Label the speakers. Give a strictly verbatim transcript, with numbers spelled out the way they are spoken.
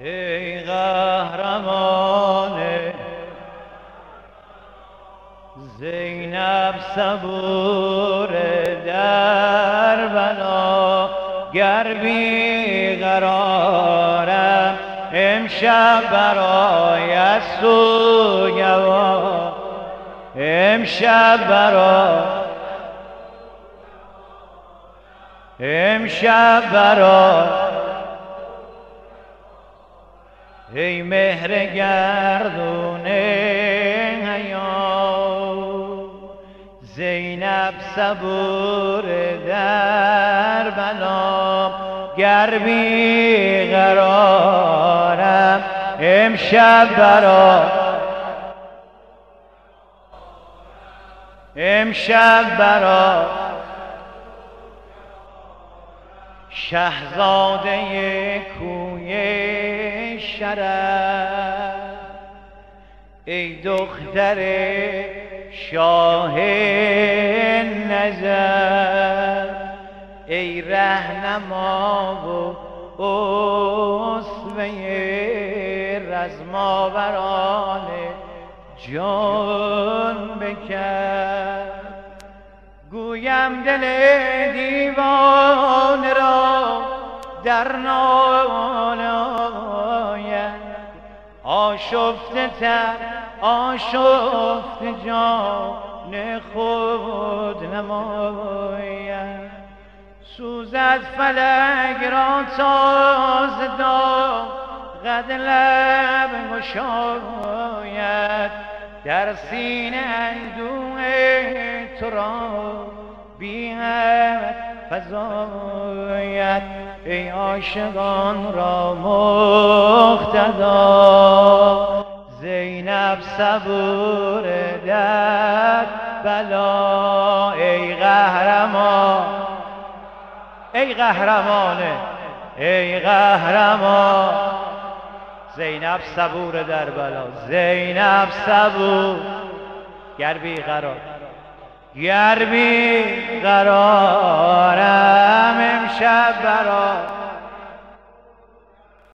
Speaker 1: ای قهرمان زینب صبور در بلا، گر بی قرارم امشب برای سوگوار، امشب برای امشب برای ای مهر گردون حیات، زینب صبور در بلا، گر بی قرارم امشب برا امشب برا شهزاده کوی شرف، ای دختر شاه نظر، ای رهنما و اسوه رزماوران جان بکر. گویم دل دیوانه را در ناله آید، آشفته تر آشفته جان خود نماید. سوزد فلک را تاز داغ قد لب گشاید، در سینه اندوه تو را بی حد فزاید. ای عاشقان را مقتدا، زینب صبور در بلا، ای قهرمان ای قهرمانه ای قهرمان، زینب صبور در بلا، زینب صبور گر بی قرار گر بی قرارم امشب برا